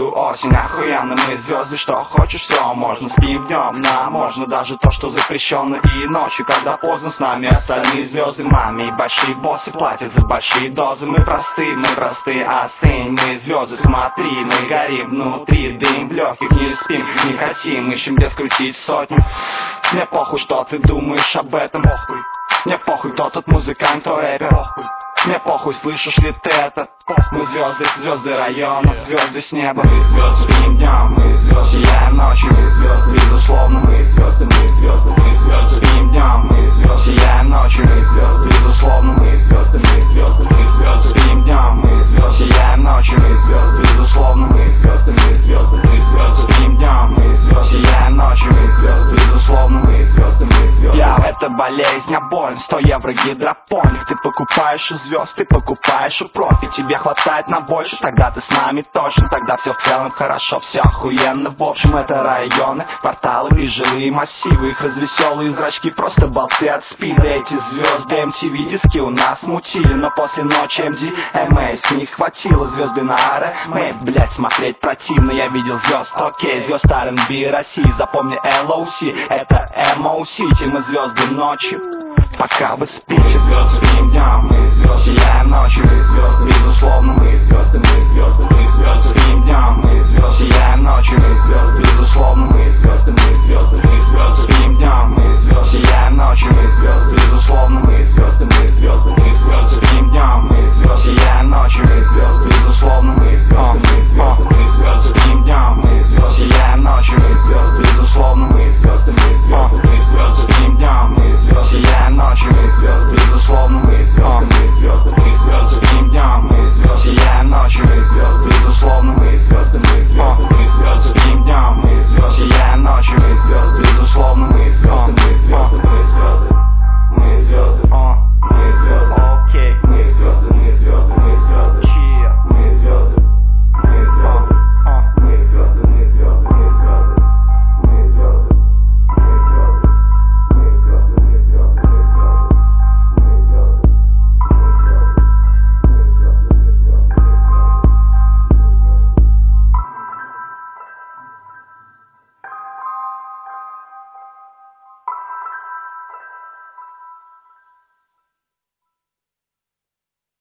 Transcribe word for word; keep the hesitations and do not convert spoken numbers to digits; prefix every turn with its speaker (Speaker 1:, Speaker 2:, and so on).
Speaker 1: всю осень. Охуенно, мы звезды, что хочешь, все можно. Спим днем, нам можно даже то, что запрещено. И ночью, когда поздно, с нами остальные звезды. Маме и большие боссы платят за большие дозы. Мы просты, мы просты, остынь. Мы звезды, смотри, мы горим внутри. Дым в легких, не спим, не хотим, ищем без крутить сотни. Мне похуй, что ты думаешь об этом, похуй. Мне похуй, кто тут музыкант, кто рэпер, похуй. Мне похуй, слышишь ли ты это? Мы звезды, звезды районов, звезды с неба. Мы звезды, спим днем, мы звезды, сияем ночью, мы звезды, безусловно, мы звезды, мы звезды, мы звезды, спим днем, мы звезды, сияем ночью, мы звезды, безусловно, мы звезды, мы звезды, мы звезды, спим днем, мы звезды, сияем ночью, мы звезды, безусловно, мы звезды, мы звезды, мы звезды, спим днем, мы звезды, сияем ночью, мы звезды, безусловно, мы звезды, мы звезды. Я это болезнь, а боль, сто евро гидропоник. Ты покупаешь у звезд, ты покупаешь у профи. Тебе хватает на больше, тогда ты с нами точно. Тогда все в целом хорошо, все охуенно. В общем, это районы, кварталы и жилые массивы. Их развеселые зрачки, просто болты от спида. Эти звезды эм ти ви диски у нас мутили, но после ночи эм ди эм эй с них хватило. Звезды на аре, мы, блять, смотреть противно. Я видел звезд, окей, звезд ар энд би России. Запомни эл оу си, это эм оу Сити. Мы звезды ночью, пока вы спите. Звезды, спим днем, мы звезды, сияем ночью, мы звезды, безусловно, мы звезды, мы звезды, мы звезды.